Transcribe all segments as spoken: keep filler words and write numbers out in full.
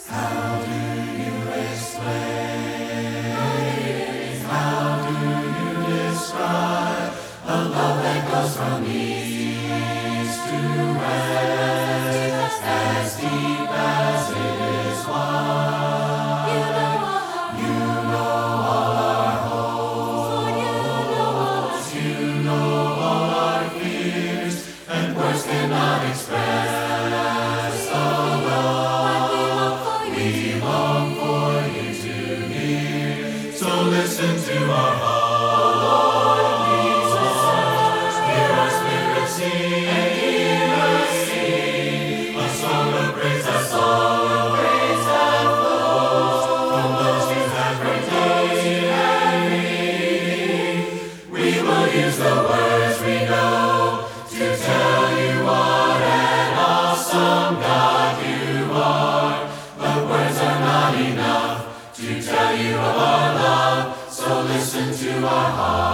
How do you explain? How do you describe a love that goes from east to west, as deep as it is wide? You know all our hopes, you know all our fears, and words cannot express the love we long for you to hear. So listen to our hearts, hear our spirit sing, and hear us sing a song of praise, a song of praise that flows from those who have redeemed and redeemed. We will use the words we know to tell you what an awesome God you are. But words are not enough to tell you of our love, so listen to our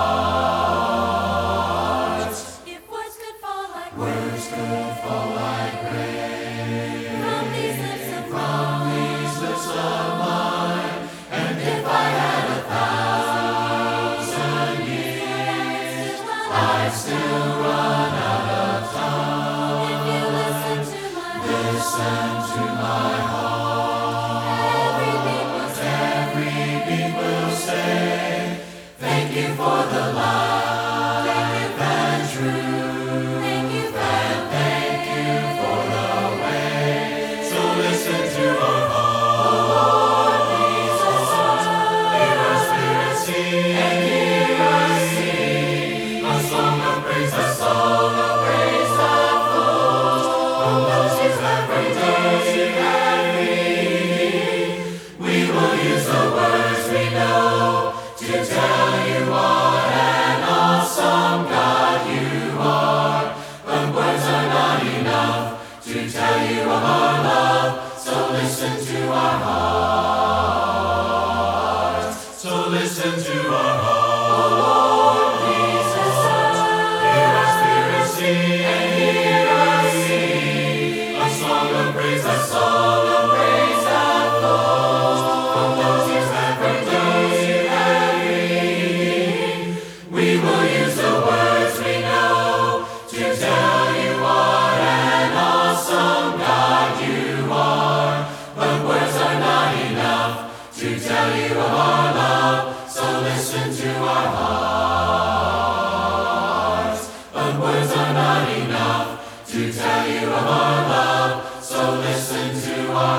hearts. If words could fall like Words could fall like rain from these lips of from these lips of mine, and if I had a thousand years, I'd still run out of time. if you listen to my Listen to my heart. every beat will say, Every beat will say, thank you for the life and truth, thank you for and thank you for the way. So listen to our heart, hear our spirit sing, and hear us sing a song of praise, a song of praise that flows from those who have redeemed and redeemed. We will use the words we know to tell you what an awesome God you are. But words are not enough to tell you of our love, so listen to our hearts. So listen to our hearts. Hear our spirit sing, and hear us sing a song of praise, a song of praise that flows from those who have redeemed and redeemed. We will use the words we know to tell you what an awesome God you are. But words are not enough to tell you of our love, so listen to our hearts. But words are not enough to tell you of our love, so listen to our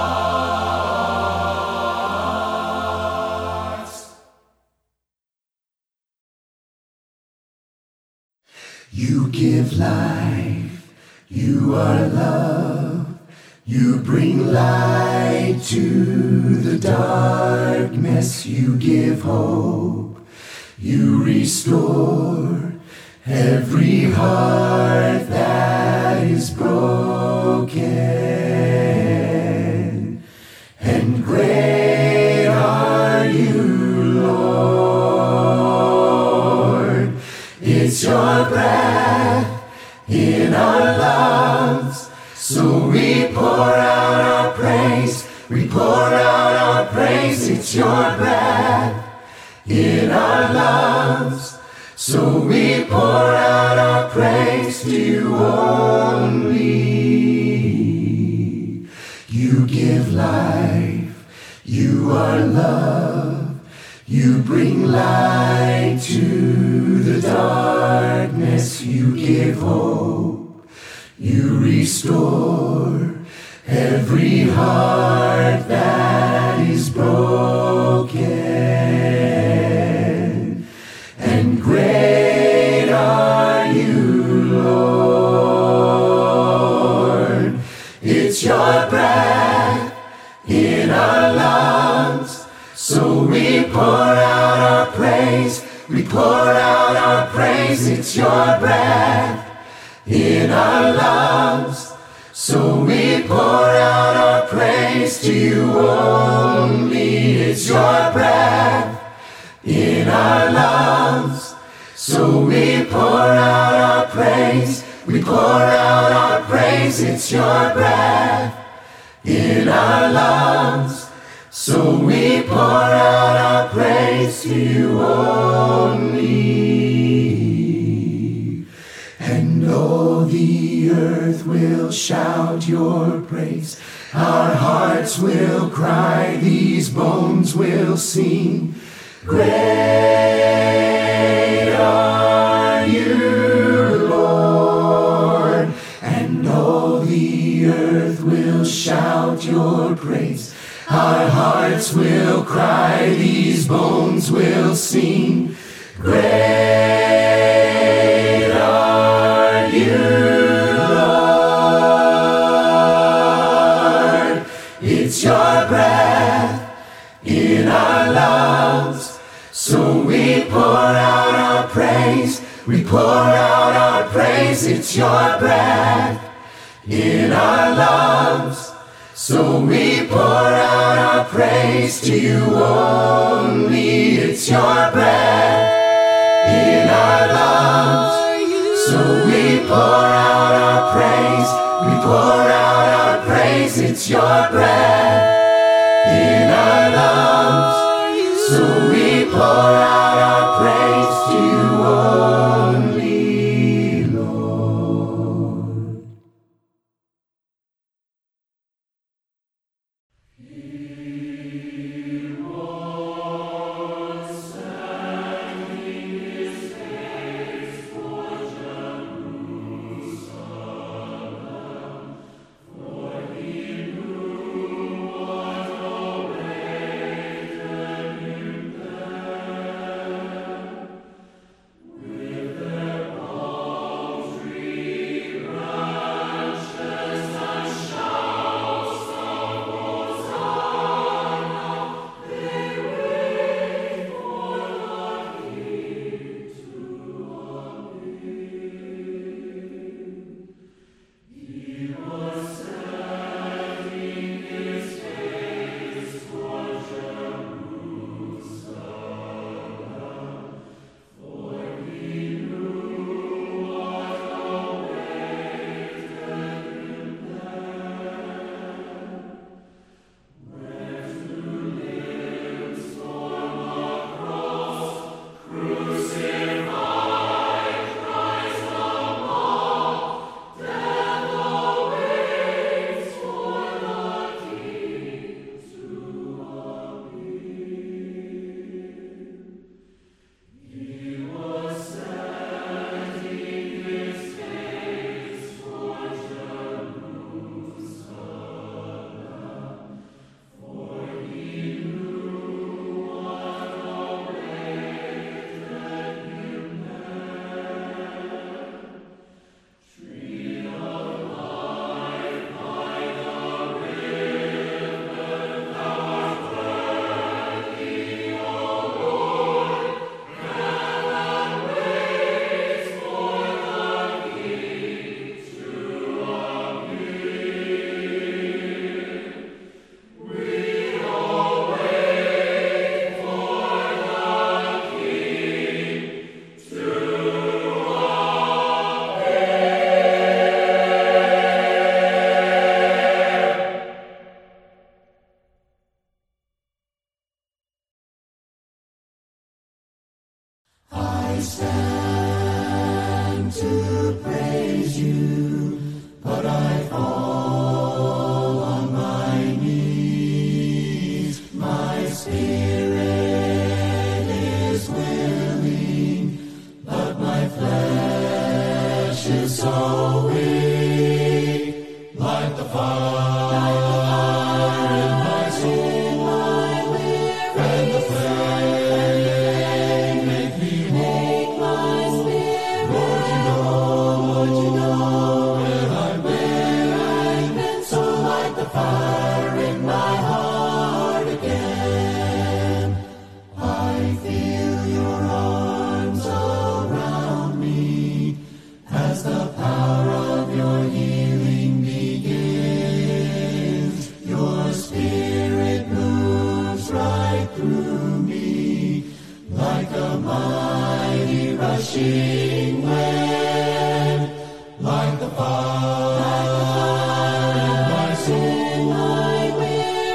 hearts. You give life, you are love, you bring light to the darkness, you give hope, you restore every heart that is broken. And great are you, Lord. It's your breath in our lungs, so we pour out our praise. We pour out our praise. It's your breath in our lungs, so we pour out our praise to you only. You give life, you are love, you bring light to the darkness, you give hope, you restore every heart that is broken. And great are you, Lord. It's your breath in our lungs, so we pour out our praise. We pour out our praise. It's your breath in our lungs, so we pour out our praise to you only. It's your breath in our lungs, so we pour out our praise. We pour out our praise. It's your breath in our our lungs. So we pour out our praise to you only. And all the earth will shout your praise. Our hearts will cry, these bones will sing. Great are you, Lord. And all the earth will shout your praise. Our hearts will cry, these bones will sing. Great are you, Lord. It's your breath in our lungs, so we pour out our praise. We pour out our praise. It's your breath in our lungs, so we pour out our praise to you only. It's your breath in our lungs, so we pour out our praise. We pour out our praise. It's your breath in our lungs, so we pour out our praise to you only, Lord. I stand to praise you, but I fall on my knees. My spirit is willing, but my flesh is so weak. Like the fire in my soul, and the flame make me whole. Lord, you know, Lord, you know where I've been. So light the fire in my heart again. I feel your arms around me as the power of your healing begins. Your spirit moves right through me like a mighty rushing wind, like the fire in my soul,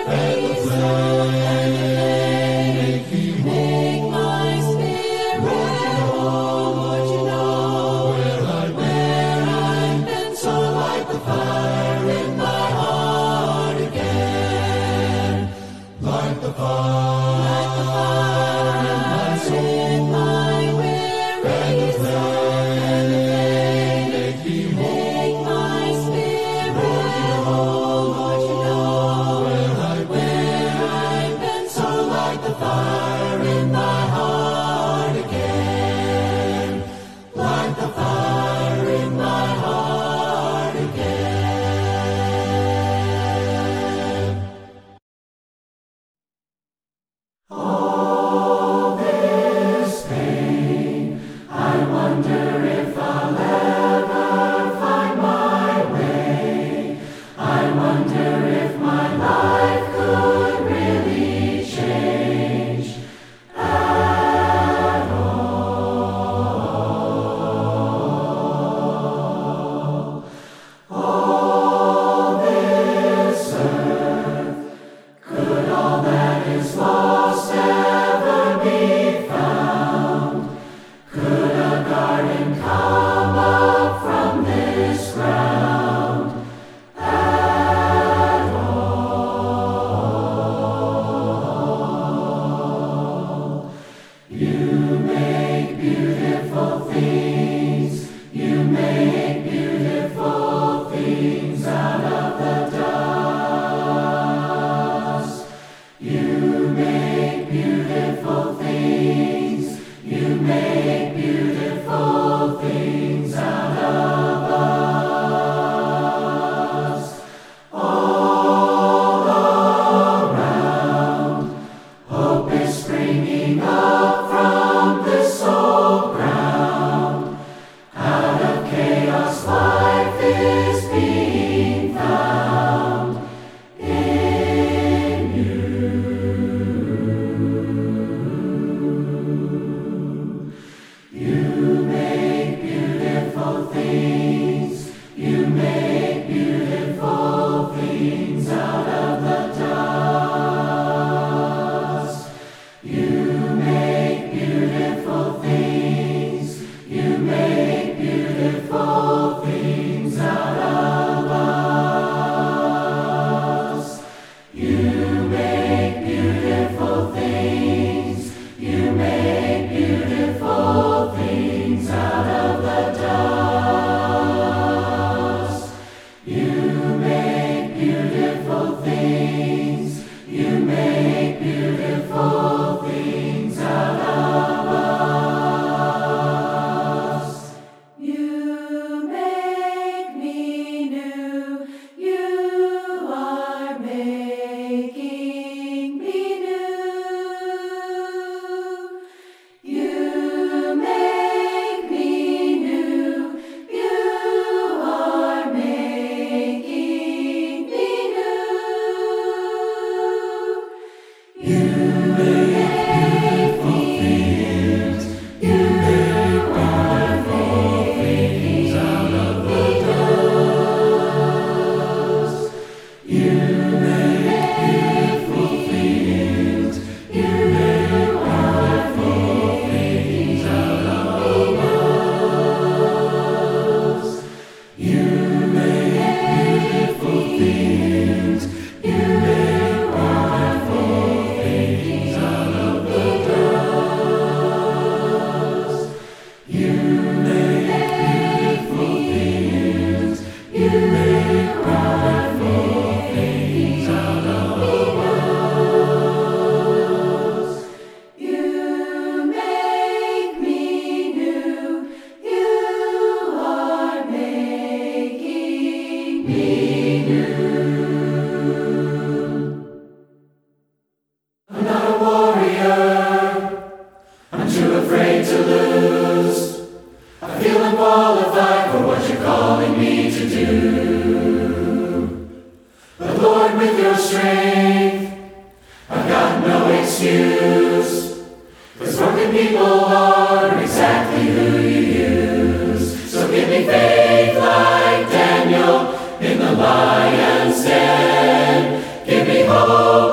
in the lion's den. Give me hope.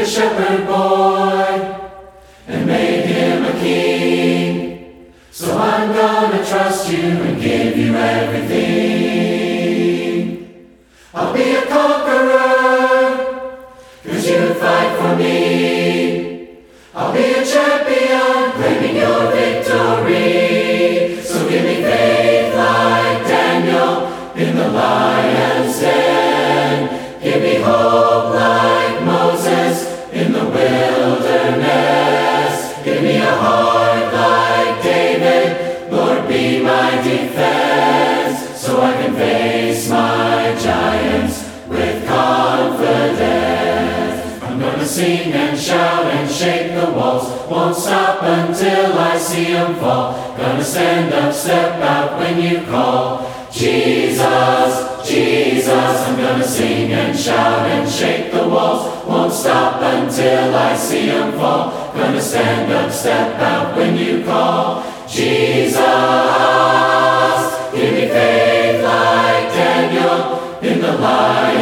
a shepherd boy and made him a king. So I'm gonna trust you and give you everything. I'll be a conqueror, 'cause you fight for me. I'll be a champion, claiming your victory. So give me faith like Daniel in the lion's den. Give me hope like Moses in the wilderness. Give me a heart like David, Lord, be my defense, so I can face my giants with confidence. I'm gonna sing and shout and shake the walls, won't stop until I see them fall. Gonna stand up, step out when you call. Jesus, Jesus, I'm gonna sing and shout and shake the walls, won't stop until I see them fall. Gonna stand up, step out when you call. Jesus, give me faith like Daniel in the light.